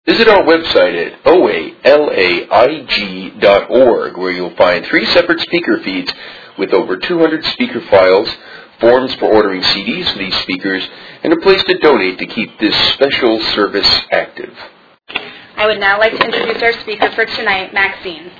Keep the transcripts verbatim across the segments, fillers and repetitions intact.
Visit our website at O A L A I G dot org, where you'll find three separate speaker feeds with over two hundred speaker files, forms for ordering C Ds for these speakers, and a place to donate to keep this special service active. I would now like to introduce our speaker for tonight, Maxine.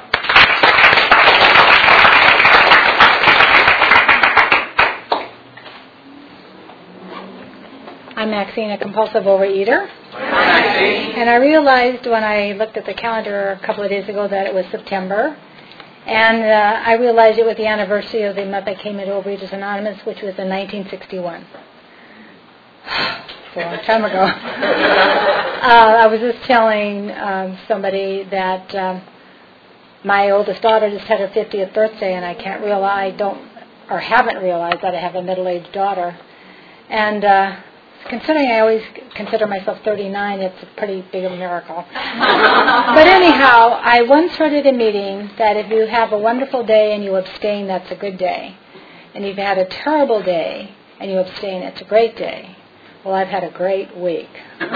I'm Maxine, a compulsive overeater. And I realized when I looked at the calendar a couple of days ago that it was September. And uh, I realized it was the anniversary of the month I came into Overeaters Anonymous, which was in nineteen sixty-one. It's a long time ago. uh, I was just telling um, somebody that um, my oldest daughter just had her fiftieth birthday, and I can't realize, I don't, or haven't realized that I have a middle-aged daughter. And uh, considering I always consider myself thirty-nine, it's a pretty big of a miracle. But anyhow, I once heard at a meeting that if you have a wonderful day and you abstain, that's a good day. And if you had a terrible day and you abstain, it's a great day. Well, I've had a great week.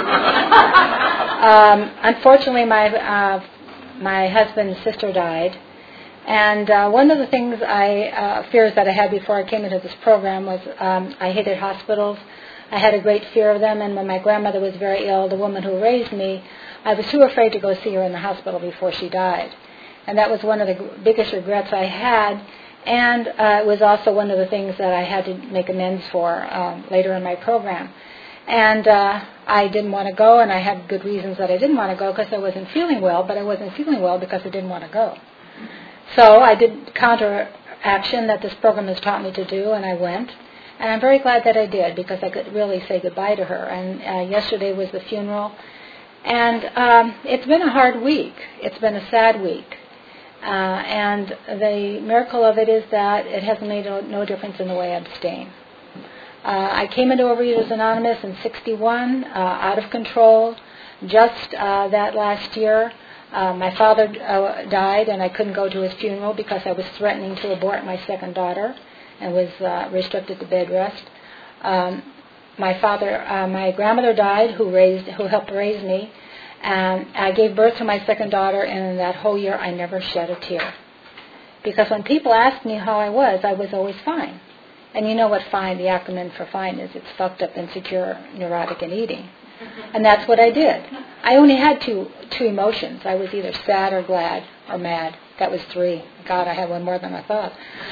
um, unfortunately, my uh, my husband's sister died. And uh, one of the things I, uh, fears that I had before I came into this program was um, I hated hospitals. I had a great fear of them, and when my grandmother was very ill, the woman who raised me, I was too afraid to go see her in the hospital before she died. And that was one of the g- biggest regrets I had, and uh, it was also one of the things that I had to make amends for um, later in my program. And uh, I didn't want to go, and I had good reasons that I didn't want to go because I wasn't feeling well, but I wasn't feeling well because I didn't want to go. So I did counteraction that this program has taught me to do, and I went. And I'm very glad that I did because I could really say goodbye to her. And uh, yesterday was the funeral. And um, it's been a hard week. It's been a sad week. Uh, and the miracle of it is that it has made no, no difference in the way I abstain. Uh, I came into Overeaters Anonymous in sixty-one, uh, out of control. Just uh, that last year, uh, my father uh, died, and I couldn't go to his funeral because I was threatening to abort my second daughter and was uh, restricted to bed rest. Um, my father, uh, my grandmother died, who raised, who helped raise me, and I gave birth to my second daughter, and in that whole year I never shed a tear. Because when people asked me how I was, I was always fine. And you know what fine, the acronym for fine is, it's fucked up, insecure, neurotic, and eating. And that's what I did. I only had two two emotions. I was either sad or glad or mad. That was three. God, I had one more than I thought.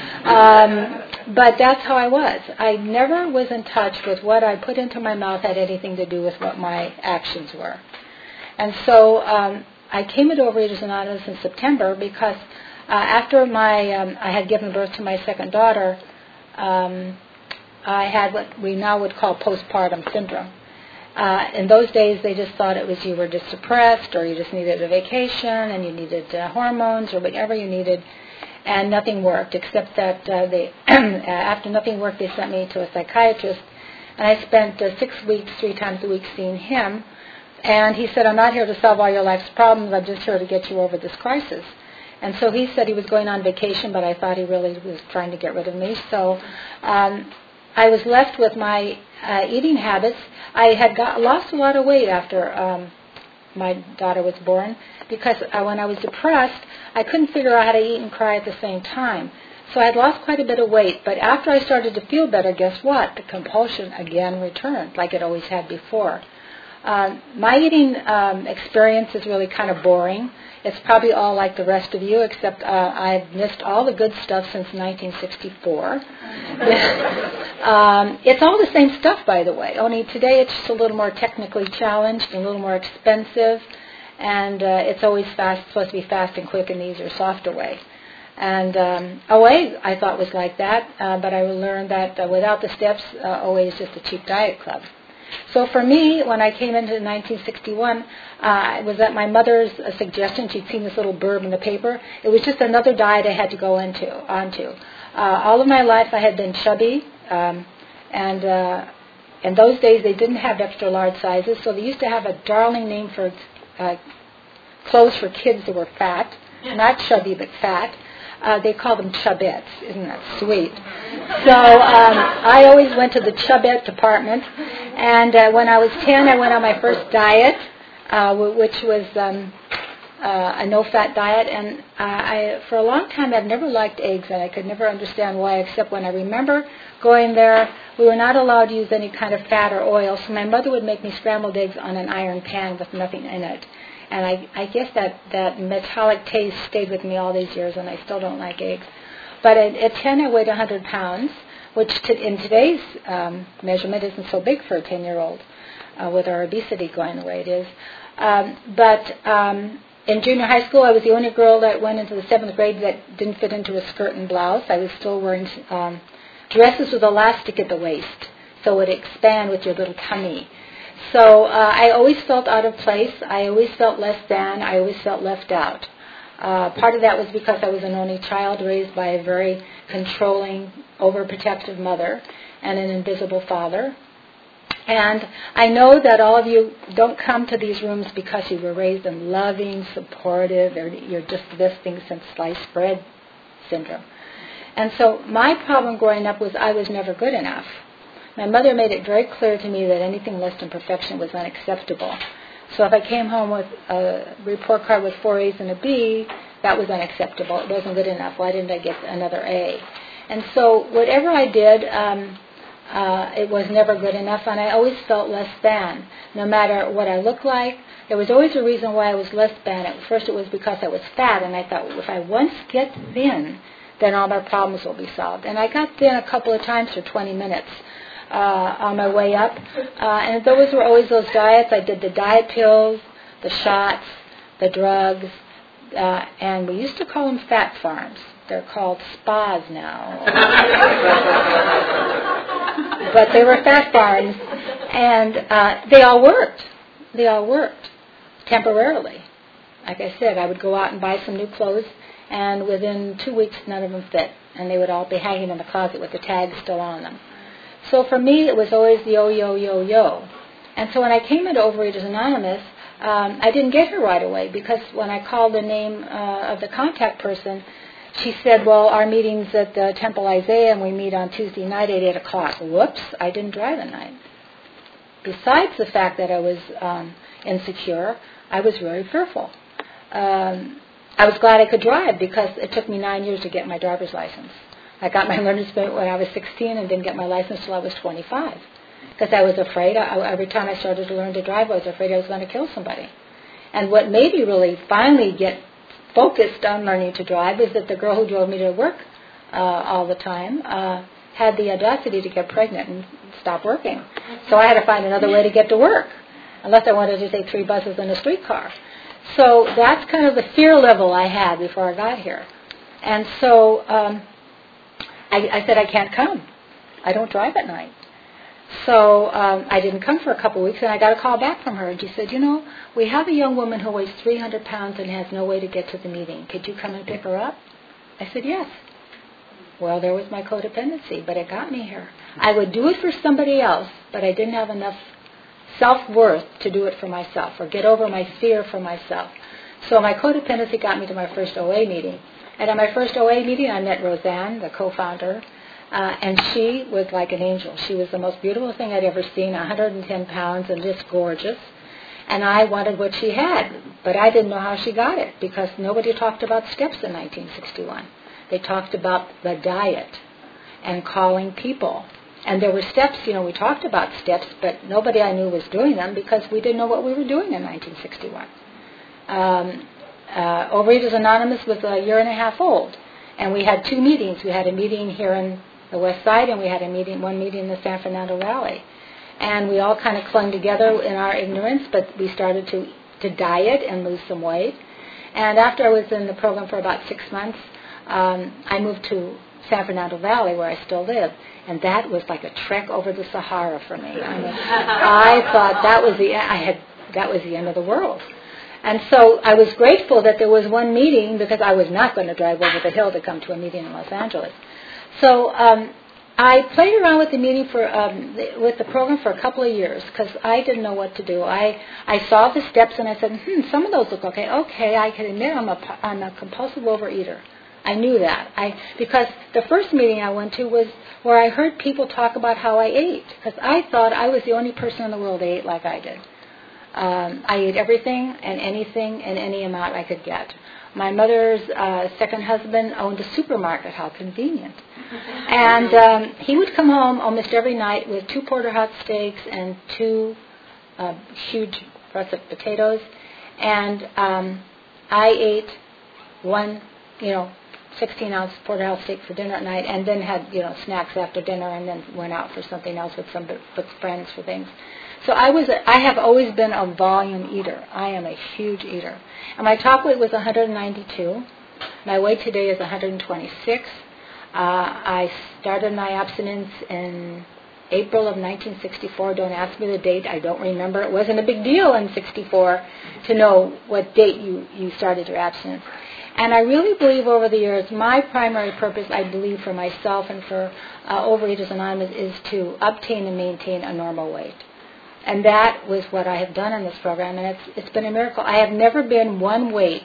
Um, but that's how I was. I never was in touch with what I put into my mouth had anything to do with what my actions were. And so um, I came into Overeaters Anonymous in September because uh, after my um, I had given birth to my second daughter, um, I had what we now would call postpartum syndrome. Uh, in those days, they just thought it was you were just suppressed, or you just needed a vacation, and you needed uh, hormones, or whatever you needed, and nothing worked, except that uh, they, after nothing worked, they sent me to a psychiatrist, and I spent uh, six weeks, three times a week, seeing him, and he said, I'm not here to solve all your life's problems, I'm just here to get you over this crisis. And so he said he was going on vacation, but I thought he really was trying to get rid of me, so um, I was left with my uh, eating habits. I had got, lost a lot of weight after um, my daughter was born because uh, when I was depressed, I couldn't figure out how to eat and cry at the same time. So I had lost quite a bit of weight. But after I started to feel better, guess what? The compulsion again returned like it always had before. Um, my eating um, experience is really kind of boring. It's probably all like the rest of you, except uh, I've missed all the good stuff since nineteen sixty-four. um, it's all the same stuff, by the way, only today it's just a little more technically challenged and a little more expensive, and uh, it's always fast, supposed to be fast and quick and the easier, softer way. And um, O A, I thought, was like that, uh, but I learned that uh, without the steps, uh, O A is just a cheap diet club. So for me, when I came into nineteen sixty-one, uh, it was at my mother's uh, suggestion. She'd seen this little blurb in the paper. It was just another diet I had to go into onto. Uh, all of my life I had been chubby, um, and uh, in those days they didn't have extra large sizes, so they used to have a darling name for uh, clothes for kids that were fat, not chubby but fat. Uh, they call them chubettes. Isn't that sweet? So um, I always went to the chubette department. And uh, when I was ten, I went on my first diet. uh, w- which was um, uh, a no-fat diet. And uh, I, for a long time, I've never liked eggs, and I could never understand why, except when I remember going there, we were not allowed to use any kind of fat or oil, so my mother would make me scrambled eggs on an iron pan with nothing in it. And I, I guess that, that metallic taste stayed with me all these years, and I still don't like eggs. But at, at ten, I weighed one hundred pounds, which to, in today's um, measurement isn't so big for a ten-year-old, uh, with our obesity going the way it is. Um, but um, in junior high school, I was the only girl that went into the seventh grade that didn't fit into a skirt and blouse. I was still wearing um, dresses with elastic at the waist, so it would expand with your little tummy. So uh, I always felt out of place. I always felt less than. I always felt left out. Uh, part of that was because I was an only child raised by a very controlling, overprotective mother and an invisible father. And I know that all of you don't come to these rooms because you were raised in loving, supportive, or you're just this thing since sliced bread syndrome. And so my problem growing up was I was never good enough. My mother made it very clear to me that anything less than perfection was unacceptable. So if I came home with a report card with four A's and a B, that was unacceptable. It wasn't good enough. Why didn't I get another A? And so whatever I did, um, uh, it was never good enough, and I always felt less than. No matter what I looked like, there was always a reason why I was less than. At first it was because I was fat, and I thought, well, if I once get thin, then all my problems will be solved. And I got thin a couple of times for twenty minutes. Uh, on my way up. Uh, and those were always those diets. I did the diet pills, the shots, the drugs, uh, and we used to call them fat farms. They're called spas now. But they were fat farms, and uh, they all worked. They all worked, temporarily. Like I said, I would go out and buy some new clothes, and within two weeks, none of them fit, and they would all be hanging in the closet with the tags still on them. So for me, it was always yo, yo, yo, yo. And so when I came into Overeaters Anonymous, um, I didn't get her right away, because when I called the name uh, of the contact person, she said, well, our meeting's at the Temple Isaiah, and we meet on Tuesday night at eight o'clock. Whoops, I didn't drive at night. Besides the fact that I was um, insecure, I was very fearful. Um, I was glad I could drive, because it took me nine years to get my driver's license. I got my learner's permit when I was sixteen and didn't get my license until I was twenty-five, because I was afraid. I, every time I started to learn to drive, I was afraid I was going to kill somebody. And what made me really finally get focused on learning to drive is that the girl who drove me to work uh, all the time uh, had the audacity to get pregnant and stop working. So I had to find another way to get to work, unless I wanted to take three buses and a streetcar. So that's kind of the fear level I had before I got here. And so Um, I, I said, I can't come. I don't drive at night. So um, I didn't come for a couple of weeks, and I got a call back from her. And she said, you know, we have a young woman who weighs three hundred pounds and has no way to get to the meeting. Could you come and pick her up? I said, yes. Well, there was my codependency, but it got me here. I would do it for somebody else, but I didn't have enough self-worth to do it for myself or get over my fear for myself. So my codependency got me to my first O A meeting. And at my first O A meeting, I met Roseanne, the co-founder, uh, and she was like an angel. She was the most beautiful thing I'd ever seen, one hundred ten pounds and just gorgeous. And I wanted what she had, but I didn't know how she got it, because nobody talked about steps in nineteen sixty-one. They talked about the diet and calling people. And there were steps, you know, we talked about steps, but nobody I knew was doing them, because we didn't know what we were doing in nineteen sixty-one. Um, Uh, Overeaters Anonymous was a year and a half old, and we had two meetings. We had a meeting here in the West Side, and we had a meeting, one meeting in the San Fernando Valley. And we all kind of clung together in our ignorance, but we started to, to diet and lose some weight. And after I was in the program for about six months, um, I moved to San Fernando Valley, where I still live, and that was like a trek over the Sahara for me. I mean, I thought that was the I had that was the end of the world. And so I was grateful that there was one meeting, because I was not going to drive over the hill to come to a meeting in Los Angeles. So um, I played around with the meeting for um, with the program for a couple of years, because I didn't know what to do. I, I saw the steps and I said, hmm, some of those look okay. Okay, I can admit I'm a I'm a compulsive overeater. I knew that. I because the first meeting I went to was where I heard people talk about how I ate, because I thought I was the only person in the world that ate like I did. Um, I ate everything and anything and any amount I could get. My mother's uh, second husband owned a supermarket. How convenient. And um, he would come home almost every night with two porterhouse steaks and two uh, huge russet potatoes. And um, I ate one, you know, sixteen-ounce porterhouse steak for dinner at night, and then had, you know, snacks after dinner, and then went out for something else with some with friends for things. So I was, a, I have always been a volume eater. I am a huge eater. And my top weight was one hundred ninety-two. My weight today is one hundred twenty-six. Uh, I started my abstinence in April of nineteen sixty-four. Don't ask me the date. I don't remember. It wasn't a big deal in sixty-four to know what date you, you started your abstinence. And I really believe over the years, my primary purpose, I believe, for myself and for uh, Overeaters Anonymous is to obtain and maintain a normal weight. And that was what I have done in this program, and it's it's been a miracle. I have never been one weight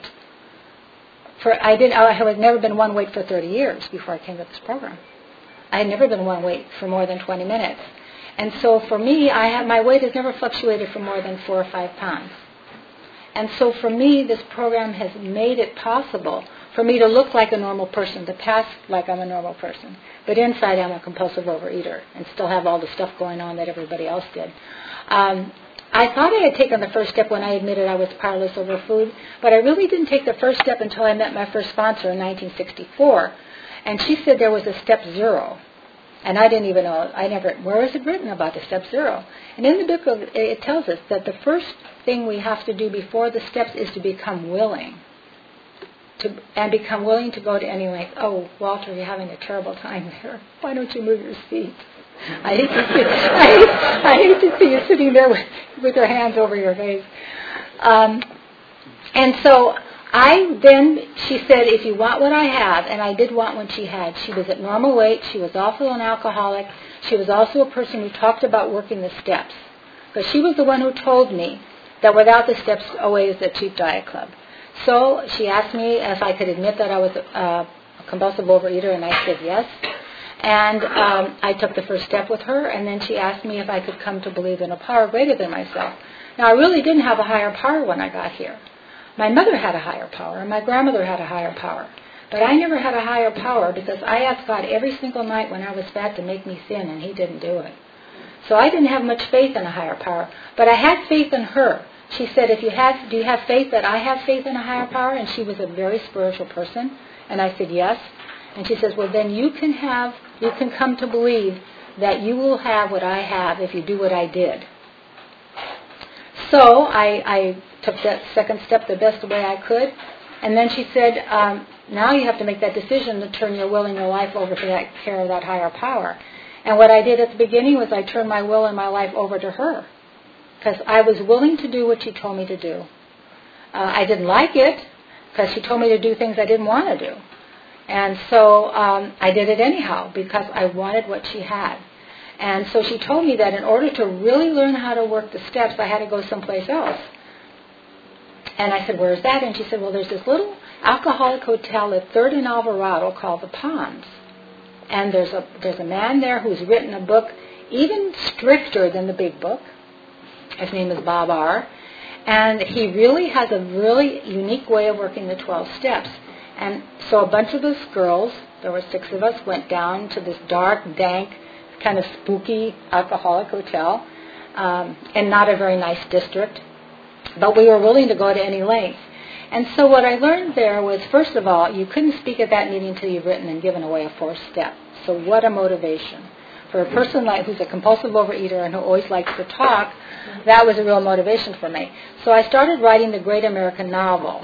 for I did I have never been one weight for thirty years before I came to this program. I had never been one weight for more than twenty minutes, and so for me, I have my weight has never fluctuated for more than four or five pounds. And so for me, this program has made it possible for me to look like a normal person, to pass like I'm a normal person, but inside I'm a compulsive overeater and still have all the stuff going on that everybody else did. Um, I thought I had taken the first step when I admitted I was powerless over food, but I really didn't take the first step until I met my first sponsor in nineteen sixty-four, and she said there was a step zero. And I didn't even know, I never, where is it written about the step zero? And in the book, of, it tells us that the first thing we have to do before the steps is to become willing. To, and become willing to go to any length. Oh, Walter, you're having a terrible time there. Why don't you move your seat? I hate to see, I hate, I hate to see you sitting there with, with your hands over your face. Um, and so I then, she said, if you want what I have, and I did want what she had. She was at normal weight. She was also an alcoholic. She was also a person who talked about working the steps. Because she was the one who told me that without the steps, O A is a cheap diet club. So she asked me if I could admit that I was a, a compulsive overeater, and I said yes. And um, I took the first step with her, and then she asked me if I could come to believe in a power greater than myself. Now, I really didn't have a higher power when I got here. My mother had a higher power, and my grandmother had a higher power. But I never had a higher power because I asked God every single night when I was fat to make me sin, and He didn't do it. So I didn't have much faith in a higher power. But I had faith in her. She said, "If you have, do you have faith that I have faith in a higher power?" And she was a very spiritual person. And I said, yes. And she says, well, then you can have, you can come to believe that you will have what I have if you do what I did. So I, I took that second step the best way I could. And then she said, um, now you have to make that decision to turn your will and your life over to that care of that higher power. And what I did at the beginning was I turned my will and my life over to her. Because I was willing to do what she told me to do. Uh, I didn't like it, because she told me to do things I didn't want to do. And so um, I did it anyhow, because I wanted what she had. And so she told me that in order to really learn how to work the steps, I had to go someplace else. And I said, where is that? And she said, well, there's this little alcoholic hotel at third and Alvarado called the Palms. And there's a there's a man there who's written a book even stricter than the big book. His name is Bob R. And he really has a really unique way of working the twelve steps. And so a bunch of us girls, there were six of us, went down to this dark, dank, kind of spooky alcoholic hotel, um, and not a very nice district. But we were willing to go to any length. And so what I learned there was, first of all, you couldn't speak at that meeting until you've written and given away a fourth step. So what a motivation. For a person like who's a compulsive overeater and who always likes to talk, that was a real motivation for me. So I started writing the great American novel.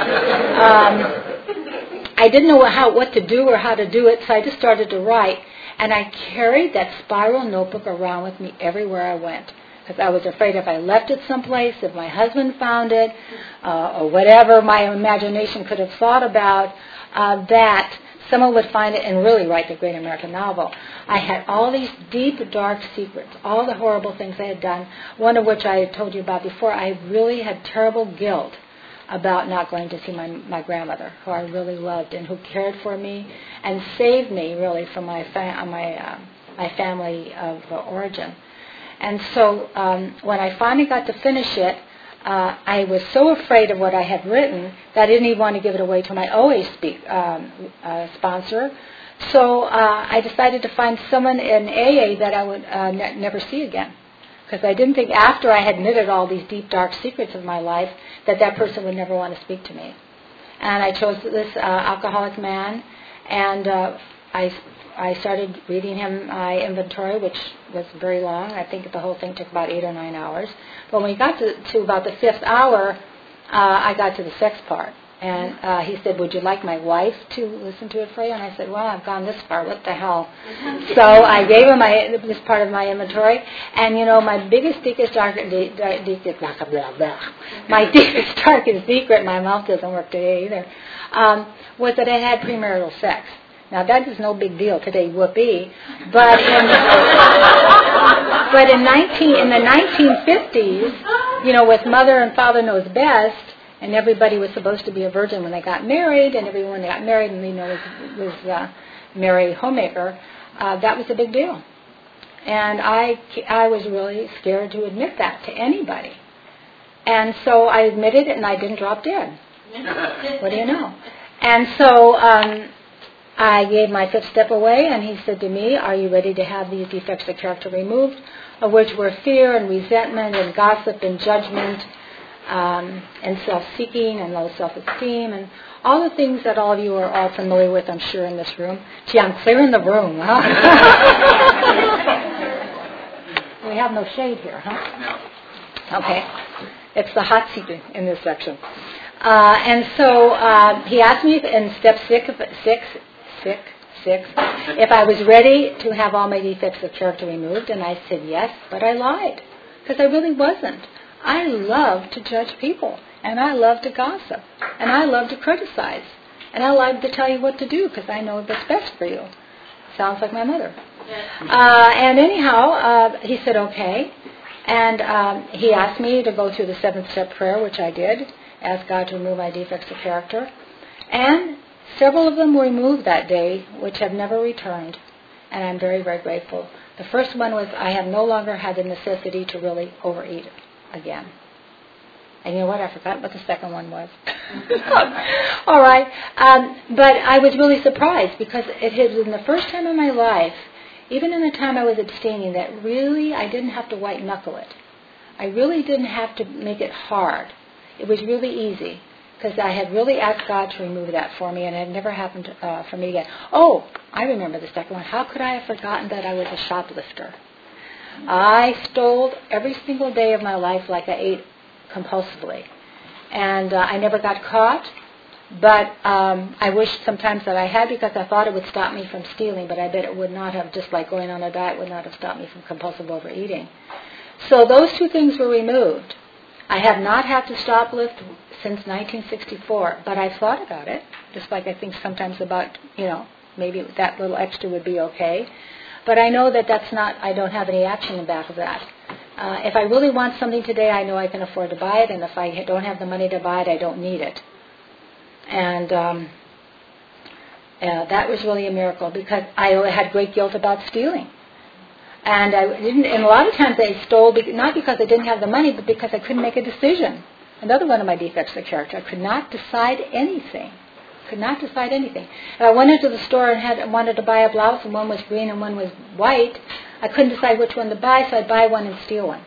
Um, I didn't know how, what to do or how to do it, so I just started to write. And I carried that spiral notebook around with me everywhere I went. Because I was afraid if I left it someplace, if my husband found it, uh, or whatever my imagination could have thought about, uh, that someone would find it and really write the great American novel. I had all these deep, dark secrets, all the horrible things I had done, one of which I had told you about before. I really had terrible guilt about not going to see my, my grandmother, who I really loved and who cared for me and saved me, really, from my, fa- my, uh, my family of uh, origin. And so um, when I finally got to finish it, uh, I was so afraid of what I had written that I didn't even want to give it away to my O A speak, um, uh, sponsor. So uh, I decided to find someone in A A that I would uh, ne- never see again. Because I didn't think after I had admitted all these deep, dark secrets of my life that that person would never want to speak to me. And I chose this uh, alcoholic man, and uh, I, I started reading him my inventory, which was very long. I think the whole thing took about eight or nine hours. But when we got to, to about the fifth hour, uh, I got to the sex part. And uh, he said, would you like my wife to listen to it for you? And I said, well, I've gone this far. What the hell? So I gave him my, this part of my inventory. And, you know, my biggest, deepest, darkest, my deepest, darkest secret, my mouth doesn't work today either, um, was that I had premarital sex. Now, that is no big deal today, whoopee. But in, but in, nineteen, in the nineteen fifties, you know, with Mother and Father Knows Best, and everybody was supposed to be a virgin when they got married, and everyone that got married and you know was, was uh, Mary Homemaker. Uh, that was a big deal, and I I was really scared to admit that to anybody, and so I admitted it, and I didn't drop dead. What do you know? And so um, I gave my fifth step away, and he said to me, "Are you ready to have these defects of character removed, of which were fear and resentment and gossip and judgment?" Um, and self-seeking and low self-esteem and all the things that all of you are all familiar with, I'm sure, in this room. Gee, I'm clearing the room, huh? We have no shade here, huh? No. Okay. It's the hot seat in this section. Uh, and so uh, he asked me in step six, six, six, six, if I was ready to have all my defects of character removed, and I said yes, but I lied, because I really wasn't. I love to judge people, and I love to gossip, and I love to criticize, and I love to tell you what to do because I know what's best for you. Sounds like my mother. Uh, and anyhow, uh, he said okay, and um, he asked me to go through the seventh step prayer, which I did, ask God to remove my defects of character, and several of them were removed that day, which have never returned, and I'm very, very grateful. The first one was I have no longer had the necessity to really overeat it again. And you know what? I forgot what the second one was. All right. Um, but I was really surprised because it had been the first time in my life, even in the time I was abstaining, that really I didn't have to white knuckle it. I really didn't have to make it hard. It was really easy because I had really asked God to remove that for me, and it had never happened uh, for me again. Oh, I remember the second one. How could I have forgotten that I was a shoplifter? I stole every single day of my life like I ate compulsively. And uh, I never got caught, but um, I wish sometimes that I had because I thought it would stop me from stealing, but I bet it would not have, just like going on a diet would not have stopped me from compulsive overeating. So those two things were removed. I have not had to shoplift since nineteen sixty-four, but I've thought about it, just like I think sometimes about, you know, maybe that little extra would be okay. But I know that that's not, I don't have any action in back of that. Uh, if I really want something today, I know I can afford to buy it, and if I don't have the money to buy it, I don't need it. And um, uh, that was really a miracle because I had great guilt about stealing. And I didn't, and a lot of times I stole, not because I didn't have the money, but because I couldn't make a decision. Another one of my defects of character, I could not decide anything. Could not decide anything. If I went into the store and had wanted to buy a blouse, and one was green and one was white, I couldn't decide which one to buy, so I'd buy one and steal one.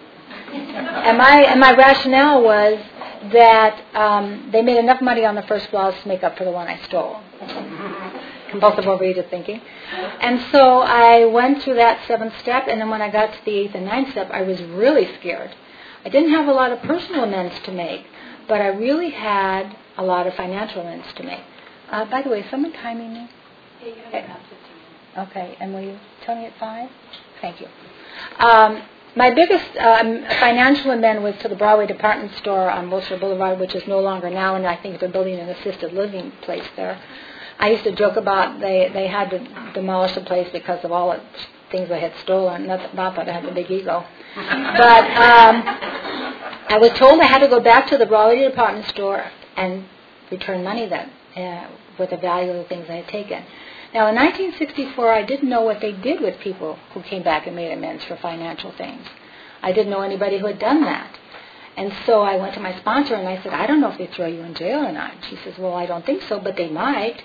and my and my rationale was that um, they made enough money on the first blouse to make up for the one I stole. Compulsive overeater thinking. And so I went through that seventh step, and then when I got to the eighth and ninth step, I was really scared. I didn't have a lot of personal amends to make, but I really had a lot of financial amends to make. Uh, by the way, is someone timing me? Yeah, you have about fifteen. Okay, and will you tell me at five? Thank you. Um, my biggest um, financial amend was to the Broadway department store on Wilshire Boulevard, which is no longer now, and I think they're building an assisted living place there. I used to joke about they, they had to demolish the place because of all the things I had stolen. Not, not that I had a big ego. But um, I was told I had to go back to the Broadway department store and return money then uh, with the value of the things I had taken. Now, in nineteen sixty-four, I didn't know what they did with people who came back and made amends for financial things. I didn't know anybody who had done that. And so I went to my sponsor and I said, I don't know if they throw you in jail or not. She says, well, I don't think so, but they might.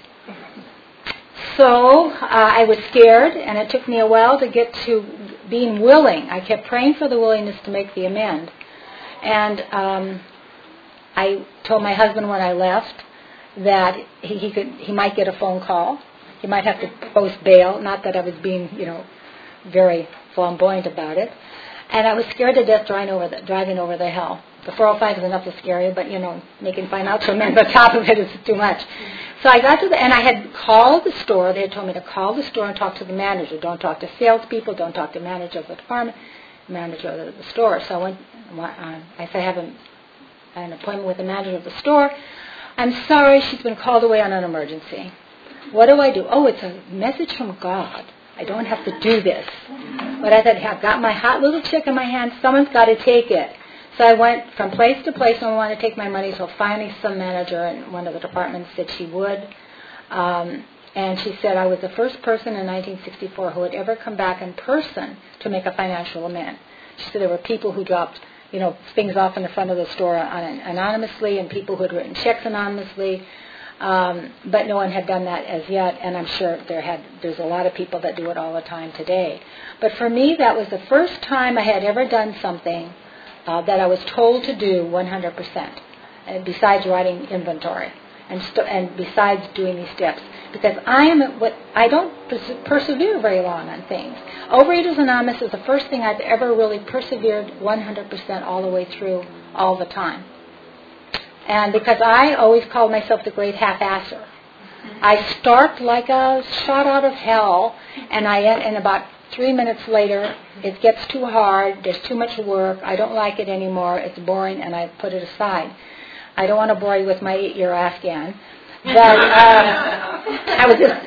So uh, I was scared, and it took me a while to get to being willing. I kept praying for the willingness to make the amend. And um, I told my husband when I left that he, he could he might get a phone call. He might have to post bail. Not that I was being, you know, very flamboyant about it. And I was scared to death driving over the, driving over the hill. The four oh five is enough to scare you, but, you know, making financial amends on top of it is too much. So I got to the, and I had called the store. They had told me to call the store and talk to the manager. Don't talk to salespeople. Don't talk to the manager of the department, manager of the store. So I went, I said, I have an, an appointment with the manager of the store. I'm sorry, she's been called away on an emergency. What do I do? Oh, it's a message from God. I don't have to do this. But I said, I've got my hot little chick in my hand. Someone's got to take it. So I went from place to place and wanted to take my money. So finally some manager in one of the departments said she would. Um, and she said I was the first person in nineteen sixty-four who had ever come back in person to make a financial amend. She said there were people who dropped, you know, things off in the front of the store on, anonymously, and people who had written checks anonymously. Um, but no one had done that as yet, and I'm sure there had. There's a lot of people that do it all the time today. But for me, that was the first time I had ever done something uh, that I was told to do one hundred percent, uh, besides writing inventory, and st- and besides doing these steps. Because I am what I don't pers- persevere very long on things. Overeaters Anonymous is the first thing I've ever really persevered one hundred percent all the way through, all the time. And because I always called myself the great half-asser. I start like a shot out of hell, and I and about three minutes later, it gets too hard, there's too much work, I don't like it anymore, it's boring, and I put it aside. I don't want to bore you with my eight-year Afghan, but uh, I was just...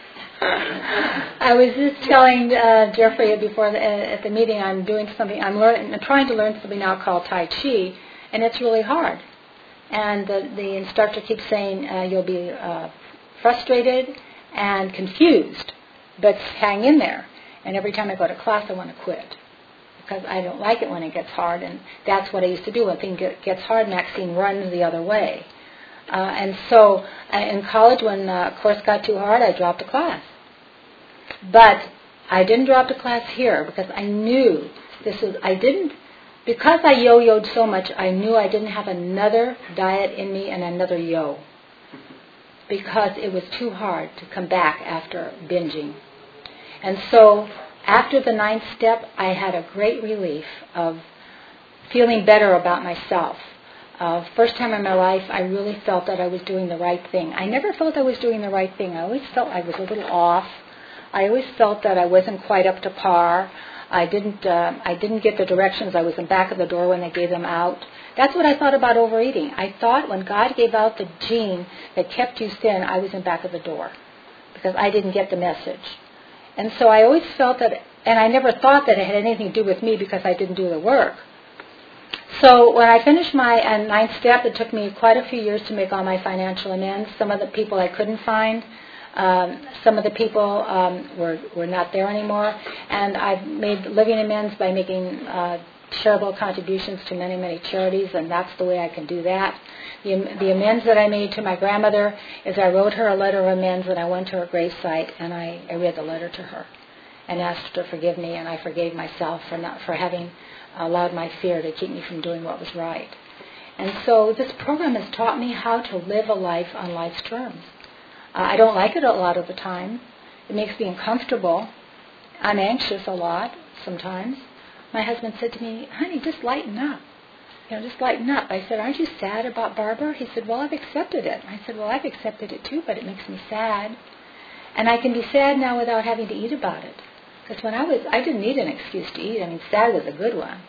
I was just telling uh, Jeffrey before the, uh, at the meeting, I'm doing something, I'm learning, I'm trying to learn something now called Tai Chi, and it's really hard. And the, the instructor keeps saying uh, you'll be uh, frustrated and confused, but hang in there. And every time I go to class, I want to quit because I don't like it when it gets hard. And that's what I used to do. When things get, gets hard, Maxine runs the other way. Uh, and so uh, in college, when the uh, course got too hard, I dropped a class. But I didn't drop the class here because I knew this was, I didn't, because I yo-yoed so much, I knew I didn't have another diet in me and another yo. Because it was too hard to come back after binging. And so after the ninth step, I had a great relief of feeling better about myself. Uh, first time in my life, I really felt that I was doing the right thing. I never felt I was doing the right thing. I always felt I was a little off. I always felt that I wasn't quite up to par. I didn't uh, I didn't get the directions. I was in back of the door when they gave them out. That's what I thought about overeating. I thought when God gave out the gene that kept you thin, I was in back of the door because I didn't get the message. And so I always felt that, and I never thought that it had anything to do with me because I didn't do the work. So when I finished my uh, ninth step, it took me quite a few years to make all my financial amends. Some of the people I couldn't find. Um, some of the people um, were, were not there anymore. And I've made living amends by making uh, charitable contributions to many, many charities, and that's the way I can do that. The, the amends that I made to my grandmother is I wrote her a letter of amends, and I went to her gravesite, and I, I read the letter to her and asked her to forgive me, and I forgave myself for not for having allowed my fear to keep me from doing what was right. And so this program has taught me how to live a life on life's terms. Uh, I don't like it a lot of the time. It makes me uncomfortable. I'm anxious a lot sometimes. My husband said to me, honey, just lighten up. You know, just lighten up. I said, aren't you sad about Barbara? He said, well, I've accepted it. I said, well, I've accepted it too, but it makes me sad. And I can be sad now without having to eat about it. Because when I was, I didn't need an excuse to eat. I mean, sad was a good one.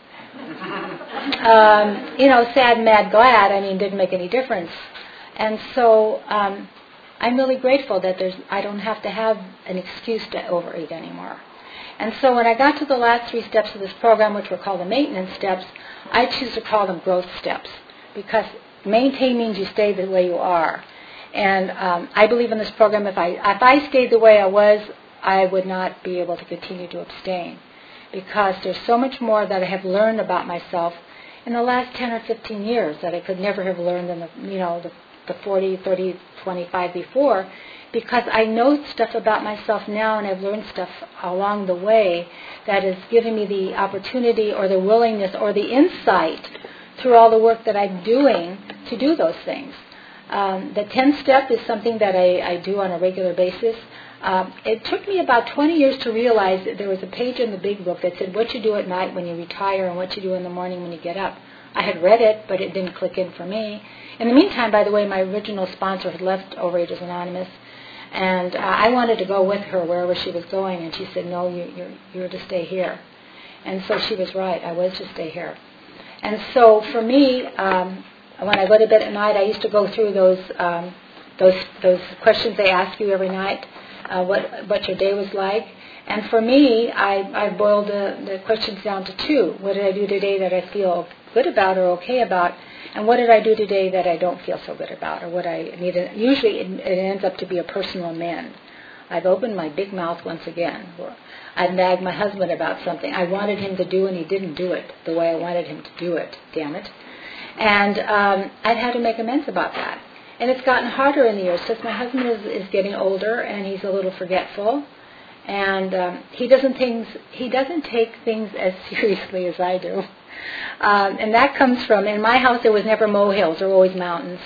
um, you know, sad, mad, glad, I mean, didn't make any difference. And so um, I'm really grateful that there's, I don't have to have an excuse to overeat anymore. And so when I got to the last three steps of this program, which were called the maintenance steps, I choose to call them growth steps. Because maintain means you stay the way you are. And um, I believe in this program, if I if I stayed the way I was, I would not be able to continue to abstain. Because there's so much more that I have learned about myself in the last ten or fifteen years that I could never have learned in the, you know, the, the forty, thirty, twenty-five before, because I know stuff about myself now and I've learned stuff along the way that is giving me the opportunity or the willingness or the insight through all the work that I'm doing to do those things. Um, the ten-step is something that I, I do on a regular basis. Um, it took me about twenty years to realize that there was a page in the big book that said what you do at night when you retire and what you do in the morning when you get up. I had read it, but it didn't click in for me. In the meantime, by the way, my original sponsor had left Overeaters Anonymous, and uh, I wanted to go with her wherever she was going, and she said, no, you, you're, you're to stay here. And so she was right. I was to stay here. And so for me, um, when I go to bed at night, I used to go through those um, those those questions they ask you every night, uh, what what your day was like. And for me, I, I boiled the, the questions down to two. What did I do today that I feel good about or okay about? And what did I do today that I don't feel so good about, or what I need? To, usually it, it ends up to be a personal amend. I've opened my big mouth once again. I've nagged my husband about something I wanted him to do, and he didn't do it the way I wanted him to do it, damn it. And um, I've had to make amends about that. And it's gotten harder in the years, because my husband is, is getting older, and he's a little forgetful. And um, he doesn't things he doesn't take things as seriously as I do. Um, and that comes from, in my house there was never molehills, there were always mountains.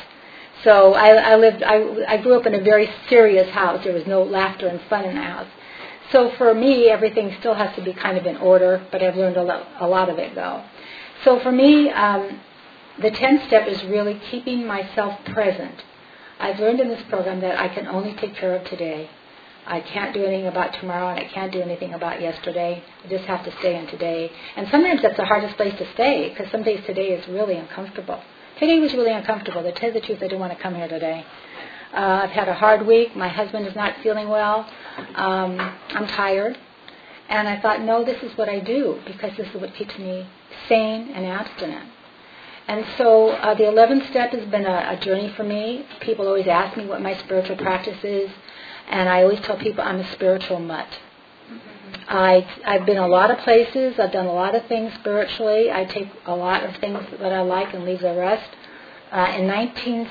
So I, I lived, I, I grew up in a very serious house. There was no laughter and fun in the house. So for me, everything still has to be kind of in order, but I've learned a lot, a lot of it though. So for me, um, the tenth step is really keeping myself present. I've learned in this program that I can only take care of today. I can't do anything about tomorrow, and I can't do anything about yesterday. I just have to stay in today. And sometimes that's the hardest place to stay, because some days today is really uncomfortable. Today was really uncomfortable. To tell you the truth, I didn't want to come here today. Uh, I've had a hard week. My husband is not feeling well. Um, I'm tired. And I thought, no, this is what I do, because this is what keeps me sane and abstinent. And so uh, the eleventh step has been a, a journey for me. People always ask me what my spiritual practice is. And I always tell people I'm a spiritual mutt. I, I've been a lot of places. I've done a lot of things spiritually. I take a lot of things that I like and leave the rest. Uh, in nineteen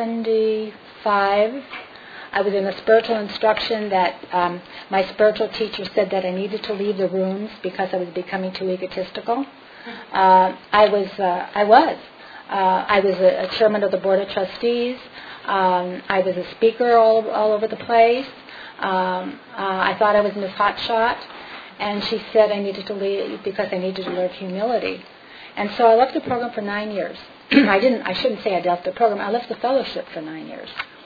seventy-five, I was in a spiritual instruction that um, my spiritual teacher said that I needed to leave the rooms because I was becoming too egotistical. Uh, I was. Uh, I was. Uh, I was a, a chairman of the board of trustees. Um, I was a speaker all, all over the place. Um, uh, I thought I was Miss Hotshot, and she said I needed to leave because I needed to learn humility. And so I left the program for nine years. I didn't. I shouldn't say I left the program. I left the fellowship for nine years,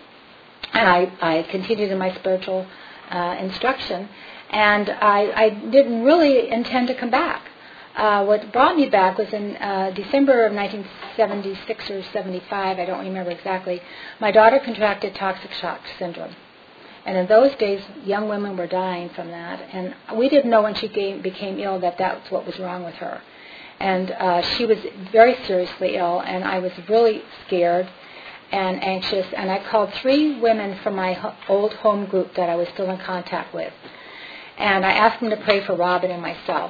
and I, I continued in my spiritual uh, instruction. And I, I didn't really intend to come back. Uh, what brought me back was in uh, December of nineteen seventy-six or seventy-five, I don't remember exactly, my daughter contracted toxic shock syndrome. And in those days, young women were dying from that. And we didn't know when she came, became ill that that's what was wrong with her. And uh, she was very seriously ill, and I was really scared and anxious. And I called three women from my ho- old home group that I was still in contact with. And I asked them to pray for Robin and myself.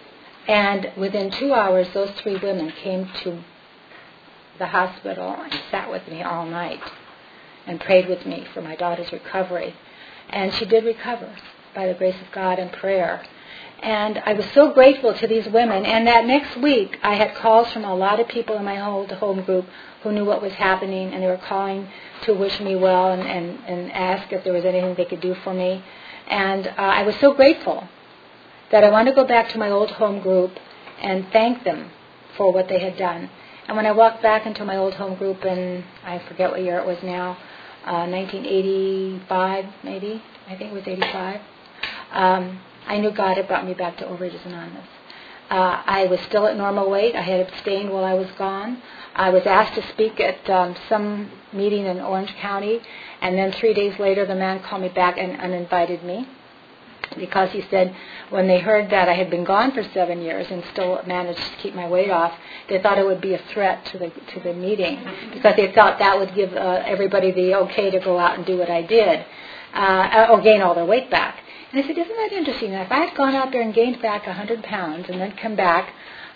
And within two hours, those three women came to the hospital and sat with me all night and prayed with me for my daughter's recovery. And she did recover by the grace of God and prayer. And I was so grateful to these women. And that next week, I had calls from a lot of people in my old home group who knew what was happening, and they were calling to wish me well and, and, and ask if there was anything they could do for me. And uh, I was so grateful that I wanted to go back to my old home group and thank them for what they had done. And when I walked back into my old home group in, I forget what year it was now, uh, nineteen eighty-five maybe, I think it was eighty-five, um, I knew God had brought me back to Overeaters Anonymous. Uh, I was still at normal weight. I had abstained while I was gone. I was asked to speak at um, some meeting in Orange County, and then three days later the man called me back and uninvited me, because he said when they heard that I had been gone for seven years and still managed to keep my weight off, they thought it would be a threat to the to the meeting, because they thought that would give uh, everybody the okay to go out and do what I did, uh, or gain all their weight back. And I said, isn't that interesting? If I had gone out there and gained back one hundred pounds and then come back,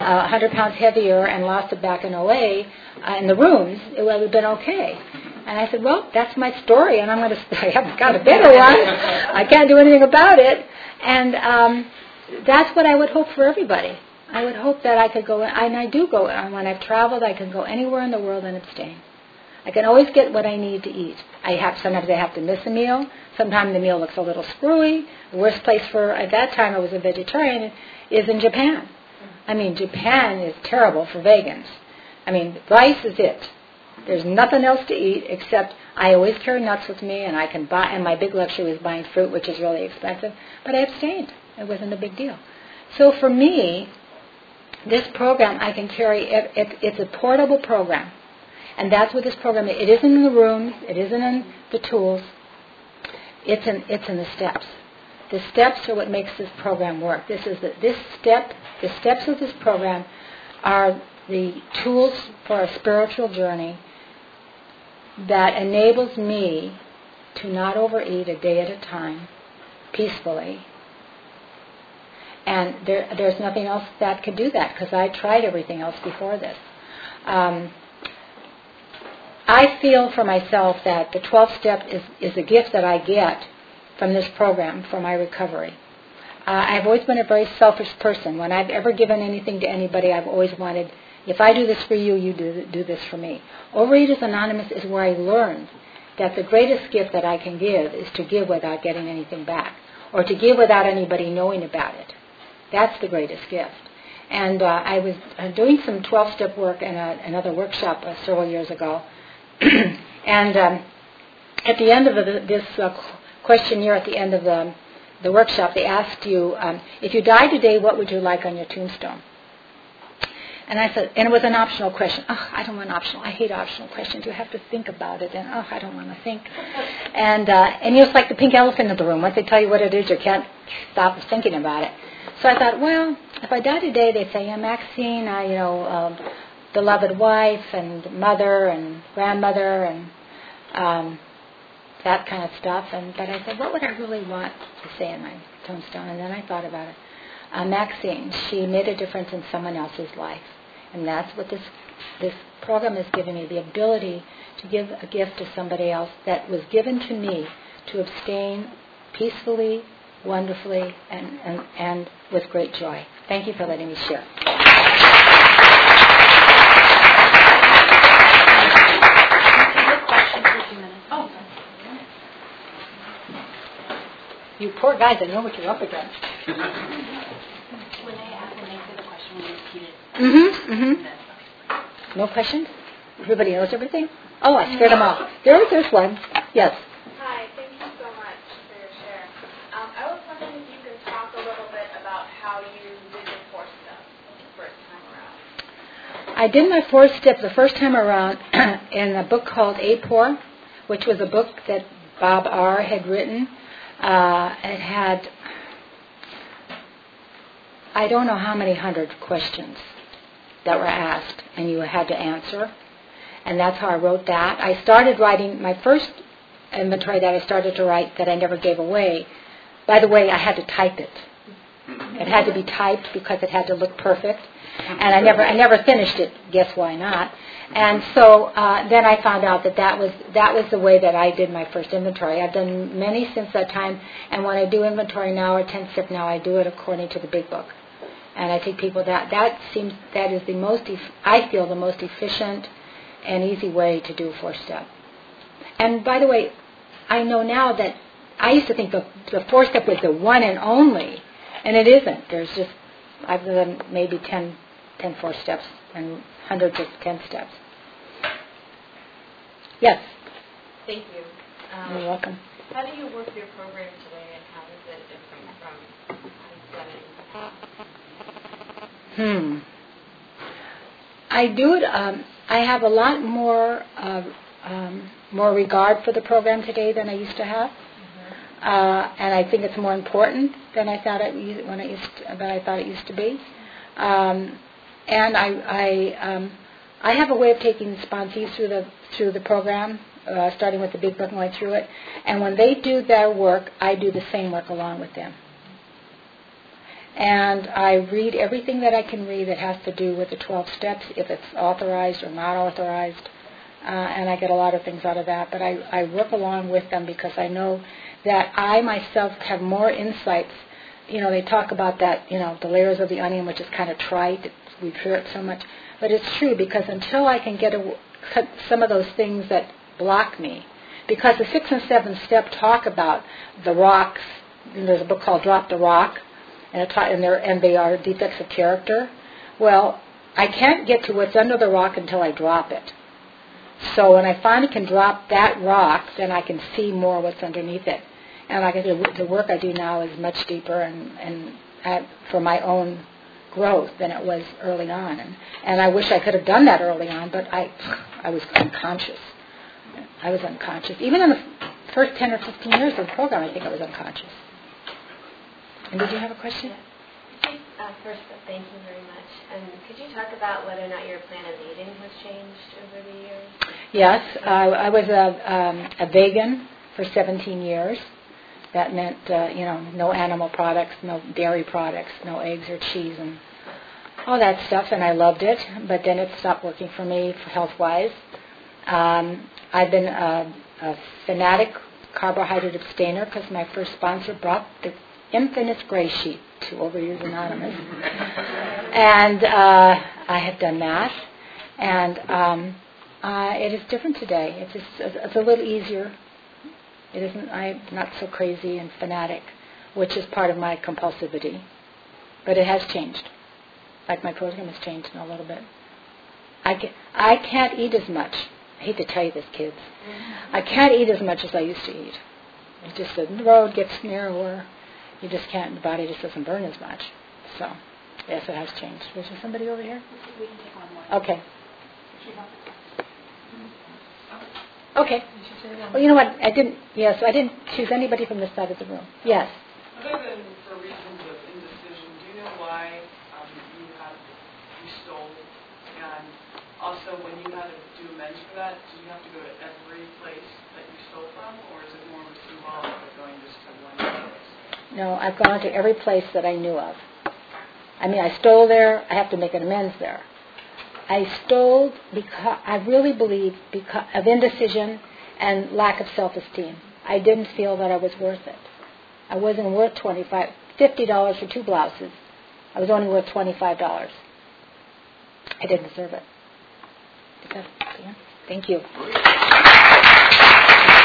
one hundred pounds heavier and lost it back in oh eight uh, in the rooms, it would have been okay. And I said, well, that's my story, and I'm going to, I haven't got a better one. I can't do anything about it. And um, that's what I would hope for everybody. I would hope that I could go, and I do go, and when I've traveled, I can go anywhere in the world and abstain. I can always get what I need to eat. I have Sometimes I have to miss a meal. Sometimes the meal looks a little screwy. The worst place for, at that time I was a vegetarian, is in Japan. I mean, Japan is terrible for vegans. I mean, rice is it. There's nothing else to eat except I always carry nuts with me, and I can buy, and my big luxury was buying fruit, which is really expensive, but I abstained. It wasn't a big deal. So for me, this program I can carry, it, it, it's a portable program. And that's what this program is. It isn't in the rooms, it isn't in the tools, it's in, it's in the steps. The steps are what makes this program work. This is the, this step, the steps of this program are the tools for a spiritual journey that enables me to not overeat a day at a time, peacefully. And there, there's nothing else that can do that, because I tried everything else before this. Um, I feel for myself that the twelfth step is, is a gift that I get from this program for my recovery. Uh, I've always been a very selfish person. When I've ever given anything to anybody, I've always wanted, if I do this for you, you do, do this for me. Overeaters Anonymous is where I learned that the greatest gift that I can give is to give without getting anything back, or to give without anybody knowing about it. That's the greatest gift. And uh, I was uh, doing some twelve-step work in a, another workshop uh, several years ago, and um, at the end of the, this uh, questionnaire, at the end of the, the workshop, they asked you, um, if you died today, what would you like on your tombstone? And I said, and it was an optional question. Oh, I don't want optional. I hate optional questions. You have to think about it, and oh, I don't want to think. And uh, and it's like the pink elephant in the room. Once they tell you what it is, you can't stop thinking about it. So I thought, well, if I die today, they say, yeah, Maxine, uh, you know, um, beloved wife and mother and grandmother and um, that kind of stuff. And but I said, what would I really want to say in my tombstone? And then I thought about it. Uh, Maxine, she made a difference in someone else's life. And that's what this this program has given me, the ability to give a gift to somebody else that was given to me to abstain peacefully, wonderfully, and, and, and with great joy. Thank you for letting me share. You poor guys, I know what you're up against. When they ask, when they say the question, we repeat it. Mm-hmm, mm-hmm. No questions? Everybody knows everything? Oh, I scared them off. There, there's one. Yes. Hi, thank you so much for your share. Um, I was wondering if you could talk a little bit about how you did your four steps the first time around. I did my four steps the first time around in a book called A P O R, which was a book that Bob R. had written. Uh, it had, I don't know how many hundred questions that were asked, and you had to answer. And that's how I wrote that. I started writing my first inventory that I started to write that I never gave away. By the way, I had to type it. It had to be typed because it had to look perfect. And I never, I never finished it. Guess why not? And so uh, then I found out that that was that was the way that I did my first inventory. I've done many since that time, and when I do inventory now or ten step now, I do it according to the Big Book. And I think people that that seems that is the most e- I feel the most efficient and easy way to do four step. And by the way, I know now that I used to think the the four step was the one and only, and it isn't. There's just I've done maybe ten, ten four steps and hundreds of ten steps. Yes. Thank you. Um, You're welcome. How do you work your program today, and how is it different from how you've done it in the past? Hmm. I do it. Um, I have a lot more uh, um, more regard for the program today than I used to have, mm-hmm. uh, and I think it's more important than I thought it when it used to, than I thought it used to be. Um, and I I, um, I have a way of taking sponsees through the through the program, uh, starting with the Big Book and going through it. And when they do their work, I do the same work along with them. And I read everything that I can read that has to do with the twelve steps, if it's authorized or not authorized. Uh, and I get a lot of things out of that. But I, I work along with them because I know that I myself have more insights. You know, they talk about that, you know, the layers of the onion, which is kind of trite. We hear it so much. But it's true, because until I can get a, cut some of those things that block me, because the sixth and seventh step talk about the rocks. And there's a book called Drop the Rock, and, it ta- and, and they are defects of character. Well, I can't get to what's under the rock until I drop it. So when I finally can drop that rock, then I can see more what's underneath it. And like I said, the work I do now is much deeper and, and at, for my own growth than it was early on. And, and I wish I could have done that early on, but I, I was unconscious. I was unconscious. Even in the first ten or fifteen years of the program, I think I was unconscious. And did you have a question? Yeah. Uh, first, thank you very much. And could you talk about whether or not your plan of eating has changed over the years? Yes, uh, I was a, um, a vegan for seventeen years. That meant, uh, you know, no animal products, no dairy products, no eggs or cheese, and all that stuff. And I loved it, but then it stopped working for me health-wise. Um, I've been a, a fanatic carbohydrate abstainer because my first sponsor brought the infamous gray sheet to Overeaters Anonymous. And uh, I have done that. And um, uh, it is different today. It's, just, it's a little easier. It isn't, I'm not so crazy and fanatic, which is part of my compulsivity. But it has changed. Like my program has changed in a little bit. I, can, I can't eat as much. I hate to tell you this, kids. I can't eat as much as I used to eat. It's just the road gets narrower. You just can't, the body just doesn't burn as much. So, yes, it has changed. Was there somebody over here? We can take one more. Okay. Okay. Well, you know what? I didn't, yes, I didn't choose anybody from this side of the room. Yes. Other than for reasons of indecision, do you know why um, you had, you stole? And also, when you had to do amends for that, do you have to go to every place that you stole from, or is it more of a symbolic of going just to one place? No, I've gone to every place that I knew of. I mean, I stole there. I have to make an amends there. I stole because I really believe because of indecision and lack of self-esteem. I didn't feel that I was worth it. I wasn't worth twenty-five dollars, fifty dollars for two blouses. I was only worth twenty-five dollars. I didn't deserve it. Because, yeah. Thank you.